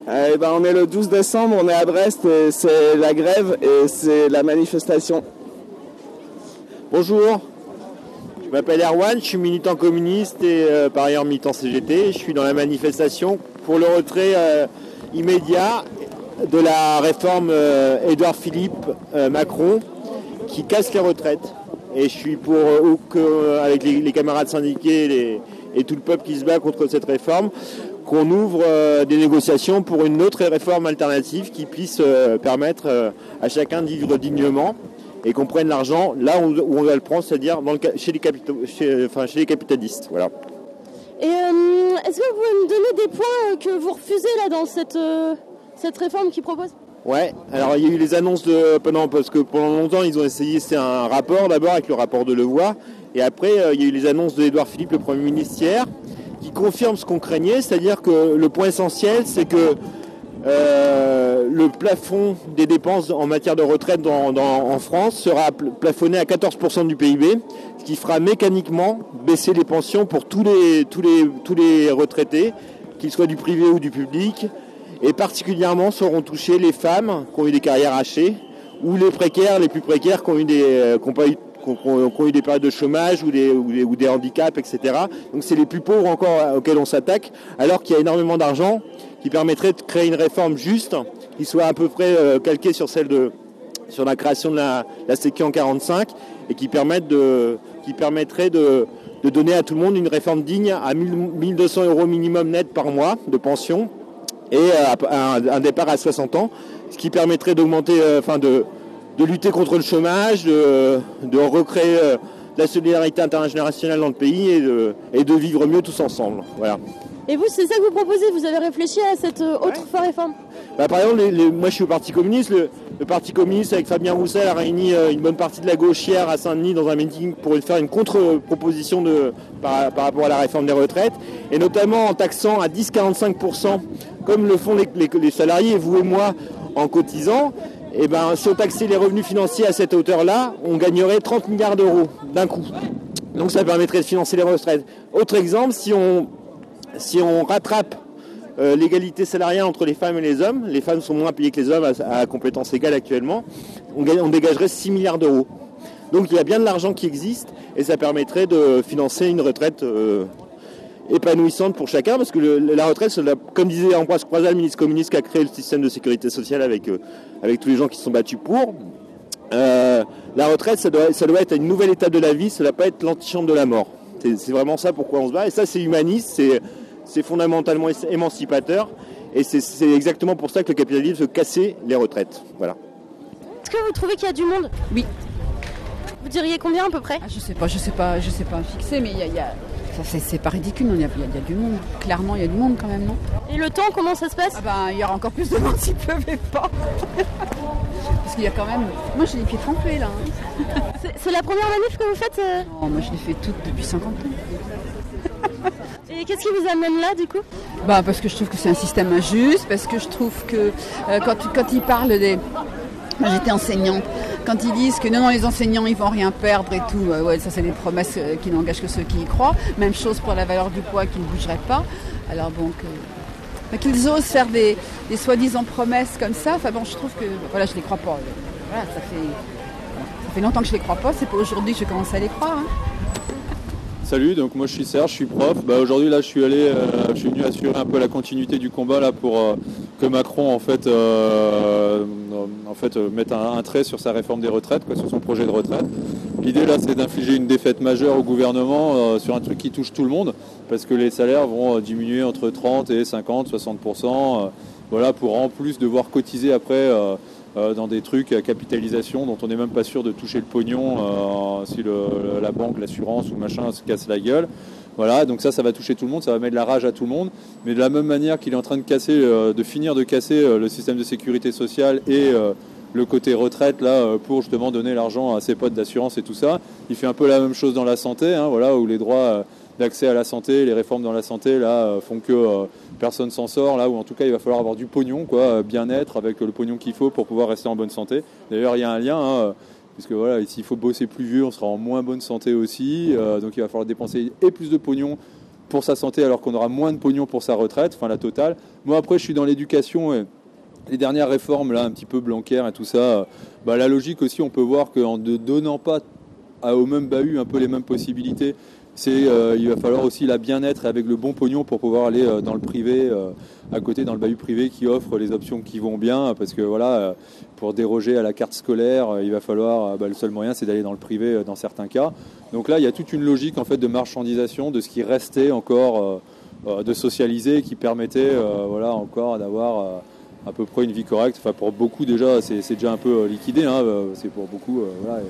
On est le 12 décembre, on est à Brest, et c'est la grève et c'est la manifestation. Bonjour, je m'appelle Erwan, je suis militant communiste et par ailleurs militant CGT. Je suis dans la manifestation pour le retrait immédiat de la réforme Édouard Philippe Macron qui casse les retraites. Et je suis pour, avec les camarades syndiqués et tout le peuple qui se bat contre cette réforme, qu'on ouvre des négociations pour une autre réforme alternative qui puisse permettre à chacun de vivre dignement et qu'on prenne l'argent là où on va le prendre, c'est-à-dire chez les capitalistes. Voilà. Et est-ce que vous pouvez me donner des points que vous refusez là dans cette réforme qu'ils proposent ? Ouais, alors il y a eu les annonces parce que pendant longtemps ils ont essayé, c'est un rapport d'abord avec le rapport de Levoy, et après il y a eu les annonces d'Édouard Philippe, le Premier ministre hier, qui confirme ce qu'on craignait, c'est-à-dire que le point essentiel, c'est que le plafond des dépenses en matière de retraite en France sera plafonné à 14% du PIB, ce qui fera mécaniquement baisser les pensions pour tous les retraités, qu'ils soient du privé ou du public, et particulièrement seront touchées les femmes qui ont eu des carrières hachées, ou les précaires, les plus précaires qui ont eu des périodes de chômage ou des handicaps, etc. Donc c'est les plus pauvres encore auxquels on s'attaque, alors qu'il y a énormément d'argent qui permettrait de créer une réforme juste, qui soit à peu près calquée sur la création de la Sécu en 45, et qui permettrait de donner à tout le monde une réforme digne à 1200 € minimum net par mois de pension, et un départ à 60 ans, ce qui permettrait d'augmenter, de lutter contre le chômage, de recréer la solidarité intergénérationnelle dans le pays et de vivre mieux tous ensemble. Voilà. Et vous, c'est ça que vous proposez ? Vous avez réfléchi à cette autre réforme ? Par exemple, moi je suis au Parti communiste. Le Parti communiste avec Fabien Roussel a réuni une bonne partie de la gauche hier à Saint-Denis dans un meeting pour faire une contre-proposition par rapport à la réforme des retraites, et notamment en taxant à 10-45%, comme le font les salariés, vous et moi, en cotisant. Si on taxait les revenus financiers à cette hauteur-là, on gagnerait 30 milliards d'euros d'un coup. Donc ça permettrait de financer les retraites. Autre exemple, si on rattrape l'égalité salariale entre les femmes et les hommes, les femmes sont moins payées que les hommes à compétences égales actuellement, on dégagerait 6 milliards d'euros. Donc il y a bien de l'argent qui existe, et ça permettrait de financer une retraite épanouissante pour chacun, parce que la retraite, comme disait Ambroise Croizat, le ministre communiste qui a créé le système de sécurité sociale avec tous les gens qui se sont battus pour, la retraite, ça doit être une nouvelle étape de la vie, ça ne doit pas être l'antichambre de la mort. C'est vraiment ça pourquoi on se bat, et ça c'est humaniste, c'est fondamentalement émancipateur, et c'est exactement pour ça que le capitalisme veut casser les retraites. Voilà. Est-ce que vous trouvez qu'il y a du monde ? Oui. Vous diriez combien à peu près ? Je sais pas fixer, mais c'est pas ridicule, il y a du monde. Clairement, il y a du monde quand même, non ? Et le temps, comment ça se passe ? Il y aura encore plus de monde s'il pleuvait pas. Parce qu'il y a quand même... Moi, j'ai les pieds trempés, là. C'est la première manif que vous faites Non, moi, je l'ai fait toute depuis 50 ans. Et qu'est-ce qui vous amène là, du coup ? Parce que je trouve que c'est un système injuste, parce que je trouve que quand ils parlent des... Moi, j'étais enseignante. Quand ils disent que non, les enseignants, ils vont rien perdre et tout, ça, c'est des promesses qui n'engagent que ceux qui y croient. Même chose pour la valeur du poids qui ne bougerait pas. Alors bon, qu'ils osent faire des soi-disant promesses comme ça, je trouve que... Voilà, je les crois pas. Voilà, ça fait longtemps que je les crois pas, c'est pas aujourd'hui que je commence à les croire. Hein. Salut, donc moi je suis Serge, je suis prof. Aujourd'hui là je suis venu assurer un peu la continuité du combat là pour que Macron en fait mette un trait sur sa réforme des retraites, sur son projet de retraite. L'idée là c'est d'infliger une défaite majeure au gouvernement sur un truc qui touche tout le monde, parce que les salaires vont diminuer entre 30 et 50, 60%, pour en plus devoir cotiser après dans des trucs à capitalisation dont on n'est même pas sûr de toucher le pognon si la banque, l'assurance ou machin se casse la gueule. Voilà, donc ça va toucher tout le monde, ça va mettre la rage à tout le monde. Mais de la même manière qu'il est en train de finir de casser le système de sécurité sociale et le côté retraite là pour justement donner l'argent à ses potes d'assurance et tout ça, il fait un peu la même chose dans la santé, où les droits d'accès à la santé, les réformes dans la santé là font que personne s'en sort, là où en tout cas il va falloir avoir du pognon, bien-être avec le pognon qu'il faut pour pouvoir rester en bonne santé. D'ailleurs il y a un lien, puisque s'il faut bosser plus vieux, on sera en moins bonne santé aussi, donc il va falloir dépenser et plus de pognon pour sa santé alors qu'on aura moins de pognon pour sa retraite, enfin la totale. Moi après je suis dans l'éducation et les dernières réformes là un petit peu Blanquer et tout ça, la logique aussi on peut voir qu'en ne donnant pas au même bahut un peu les mêmes possibilités, il va falloir aussi la bien-être avec le bon pognon pour pouvoir aller dans le privé, à côté dans le bahut privé qui offre les options qui vont bien, parce que voilà, pour déroger à la carte scolaire, il va falloir, le seul moyen c'est d'aller dans le privé dans certains cas. Donc là il y a toute une logique en fait de marchandisation de ce qui restait encore de socialiser, qui permettait encore d'avoir à peu près une vie correcte. Enfin pour beaucoup déjà c'est déjà un peu liquidé, c'est pour beaucoup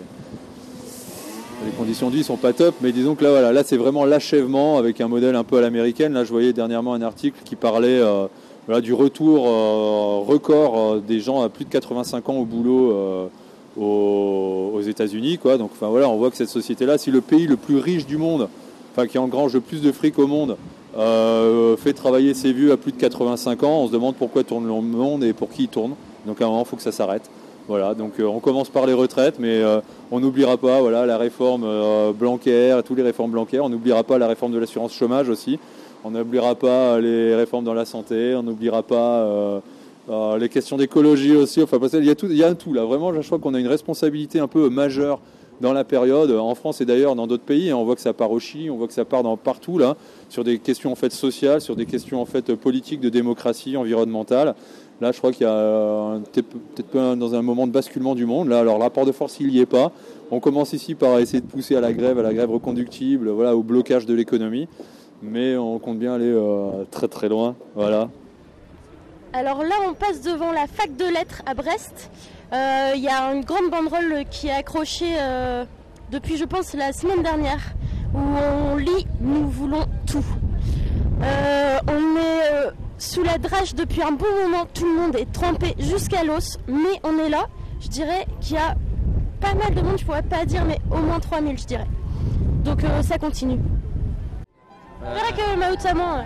les conditions de vie sont pas top, mais disons que là c'est vraiment l'achèvement avec un modèle un peu à l'américaine. Là je voyais dernièrement un article qui parlait du retour record des gens à plus de 85 ans au boulot aux États-Unis, quoi. Donc on voit que cette société-là, si le pays le plus riche du monde, qui engrange le plus de fric au monde, fait travailler ses vieux à plus de 85 ans, on se demande pourquoi tourne le monde et pour qui il tourne. Donc à un moment il faut que ça s'arrête. Voilà, donc on commence par les retraites, mais on n'oubliera pas la réforme Blanquer, toutes les réformes Blanquer, on n'oubliera pas la réforme de l'assurance chômage aussi, on n'oubliera pas les réformes dans la santé, on n'oubliera pas les questions d'écologie aussi, il y a un tout là, vraiment je crois qu'on a une responsabilité un peu majeure dans la période, en France et d'ailleurs dans d'autres pays, on voit que ça part au Chili, on voit que ça part partout là, sur des questions en fait sociales, sur des questions en fait politiques, de démocratie, environnementale. Là, je crois qu'il y a peut-être dans un moment de basculement du monde. Là, alors, le rapport de force, il n'y est pas. On commence ici par essayer de pousser à la grève reconductible, au blocage de l'économie. Mais on compte bien aller très très loin. Voilà. Alors là, on passe devant la fac de lettres à Brest. Il y a une grande banderole qui est accrochée depuis, je pense, la semaine dernière, où on lit « Nous voulons tout ». On est sous la drage depuis un bon moment, tout le monde est trempé jusqu'à l'os, mais on est là. Je dirais qu'il y a pas mal de monde, je pourrais pas dire, mais au moins 3000 je dirais. Donc ça continue. Je dirais que Mao Tse-tung...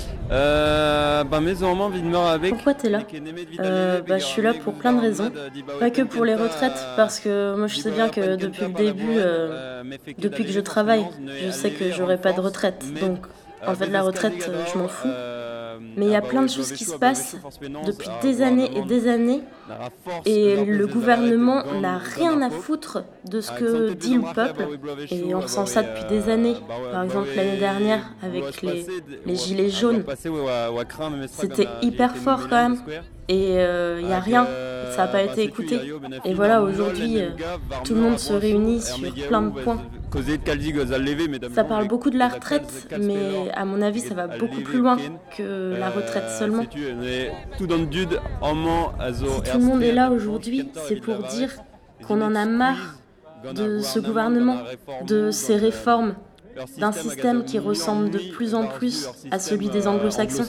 Pourquoi t'es là ? Je suis là pour plein de raisons. Pas que pour les retraites, parce que moi je sais bien que depuis le début, depuis que je travaille, je sais que j'aurai pas de retraite. Donc en fait la retraite, je m'en fous. Mais il y a plein de choses qui se passent depuis des années et des années, et le gouvernement n'a rien à foutre de ce que dit le peuple, et on ressent ça depuis des années. Par exemple l'année dernière avec les gilets jaunes, c'était hyper fort quand même, et il n'y a rien, ça n'a pas été écouté. Et voilà, aujourd'hui, tout le monde se réunit sur plein de points. Ça parle beaucoup de la retraite, mais à mon avis, ça va beaucoup plus loin que la retraite seulement. Si tout le monde est là aujourd'hui, c'est pour dire qu'on en a marre de ce gouvernement, de ces réformes, d'un système qui ressemble de plus en plus à celui des anglo-saxons.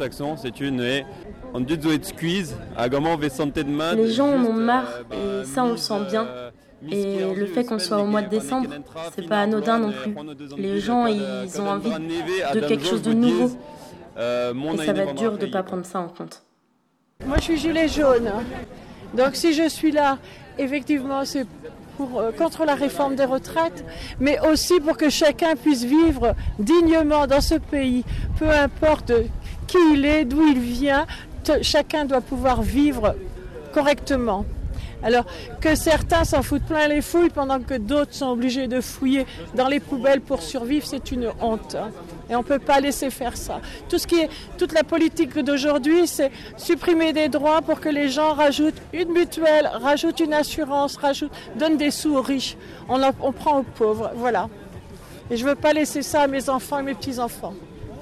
Les gens en ont marre, et ça on le sent bien. Et le fait qu'on soit au mois de décembre, c'est pas anodin non plus. Les gens, ils ont envie de quelque chose de nouveau. Et ça va être dur de pas prendre ça en compte. Moi, je suis gilet jaune. Donc si je suis là, effectivement, c'est contre la réforme des retraites, mais aussi pour que chacun puisse vivre dignement dans ce pays. Peu importe qui il est, d'où il vient, chacun doit pouvoir vivre correctement. Alors que certains s'en foutent plein les fouilles pendant que d'autres sont obligés de fouiller dans les poubelles pour survivre, c'est une honte. Et on ne peut pas laisser faire ça. Toute la politique d'aujourd'hui, c'est supprimer des droits pour que les gens rajoutent une mutuelle, rajoutent une assurance, donnent des sous aux riches. On prend aux pauvres, voilà. Et je ne veux pas laisser ça à mes enfants et mes petits-enfants.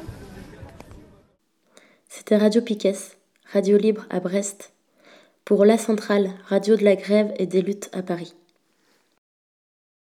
C'était Radio Piquet, Radio Libre à Brest. Pour La Centrale, radio de la grève et des luttes à Paris.